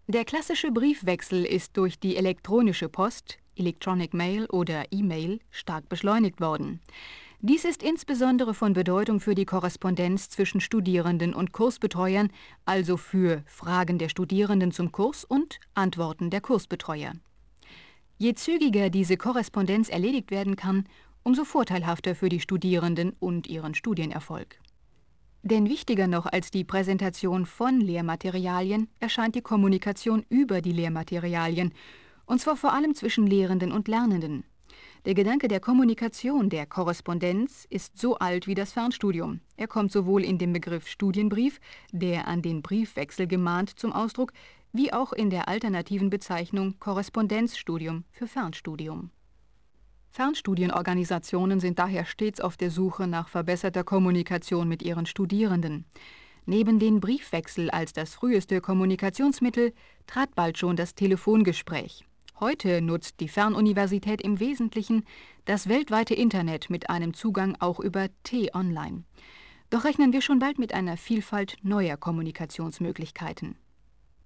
Der klassische Briefwechsel ist durch die elektronische Post, Electronic Mail oder E-Mail, stark beschleunigt worden. Dies ist insbesondere von Bedeutung für die Korrespondenz zwischen Studierenden und Kursbetreuern, also für Fragen der Studierenden zum Kurs und Antworten der Kursbetreuer. Je zügiger diese Korrespondenz erledigt werden kann, umso vorteilhafter für die Studierenden und ihren Studienerfolg. Denn wichtiger noch als die Präsentation von Lehrmaterialien erscheint die Kommunikation über die Lehrmaterialien, und zwar vor allem zwischen Lehrenden und Lernenden. Der Gedanke der Kommunikation, der Korrespondenz, ist so alt wie das Fernstudium. Er kommt sowohl in dem Begriff Studienbrief, der an den Briefwechsel gemahnt, zum Ausdruck, wie auch in der alternativen Bezeichnung Korrespondenzstudium für Fernstudium. Fernstudienorganisationen sind daher stets auf der Suche nach verbesserter Kommunikation mit ihren Studierenden. Neben den Briefwechsel als das früheste Kommunikationsmittel trat bald schon das Telefongespräch. Heute nutzt die Fernuniversität im Wesentlichen das weltweite Internet mit einem Zugang auch über T-Online. Doch rechnen wir schon bald mit einer Vielfalt neuer Kommunikationsmöglichkeiten.